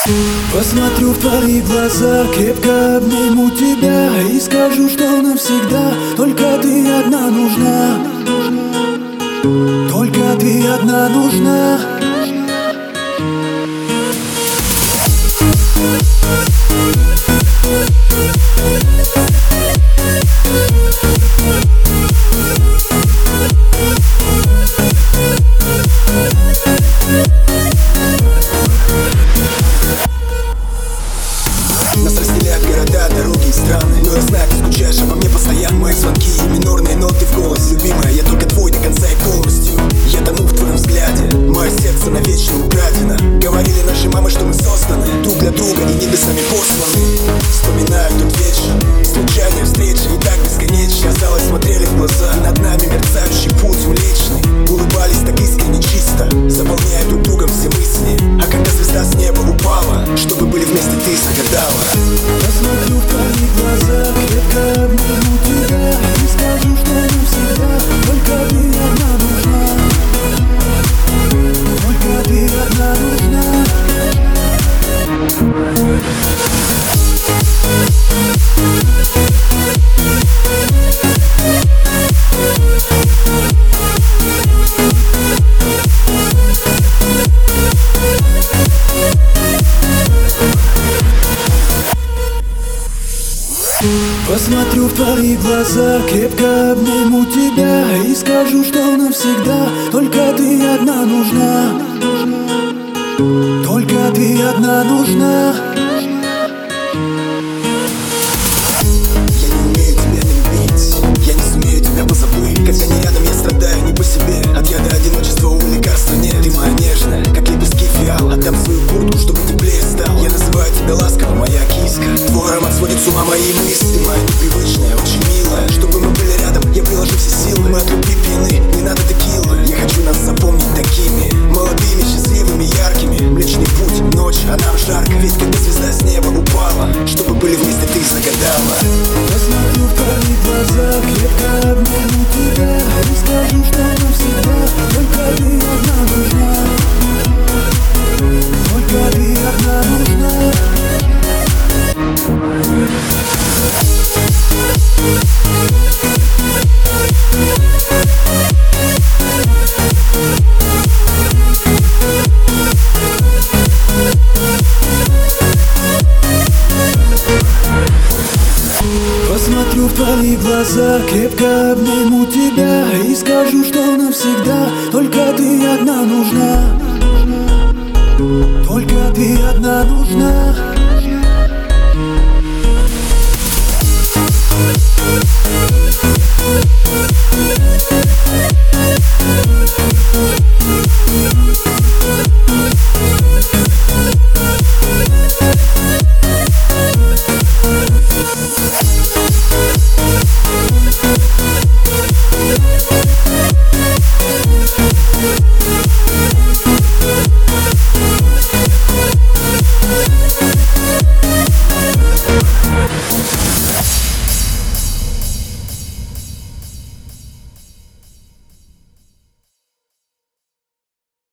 Посмотрю в твои глаза, крепко обниму тебя и скажу, что навсегда только ты одна нужна. Только ты одна нужна. Нас разделяют города, дороги и страны. Но я знаю, ты скучаешь обо мне постоянно. Мои звонки и минорные ноты в голос. Любимая, я только твой до конца и полностью. Я тону в твоем взгляде, мое сердце навечно украдено. Говорили наши мамы, что мы созданы друг для друга и небесами посланы. Вспоминаю тот вечер, случайная встреча и так бесконечно. Казалось, смотрели в глаза, над нами мерцающий путь млечный. Улыбались так искренне чисто, заполняя друг другом все мысли. А когда звезда с неба упала, чтобы были вместе, ты загадала. Посмотрю в твои глаза, крепко обниму тебя и скажу, что навсегда только ты одна нужна. Только ты одна нужна. Посмотрю в твои глаза, крепко обниму тебя и скажу, что навсегда только ты одна нужна. Только ты одна нужна. Я не умею тебя не любить, я не сумею тебя позабыть. Когда не рядом, я страдаю не по себе. От яда одиночества у лекарства нет. Ты моя нежная, как лепестки фиал. Отдам свою куртку, чтобы теплее стал. Я называю тебя ласково, моя киска. Твой аромат сводит с ума мои мысли. Ты моя непривычная, очень милая. Чтобы мы были рядом, я приложу все силы. Мы от любви пьяны, не надо текилы. Я хочу нас запомнить такими молодыми, счастливыми, яркими. Млечный путь, ночь, а нам жарко. Ведь когда звезда с неба упала, чтобы были вместе, ты загадала. Посмотрю в твои глаза, крепко обниму тебя и скажу, что навсегда только ты одна нужна. Только ты одна нужна. Посмотрю в твои глаза, крепко обниму тебя и скажу, что навсегда только ты одна нужна. Только ты одна нужна.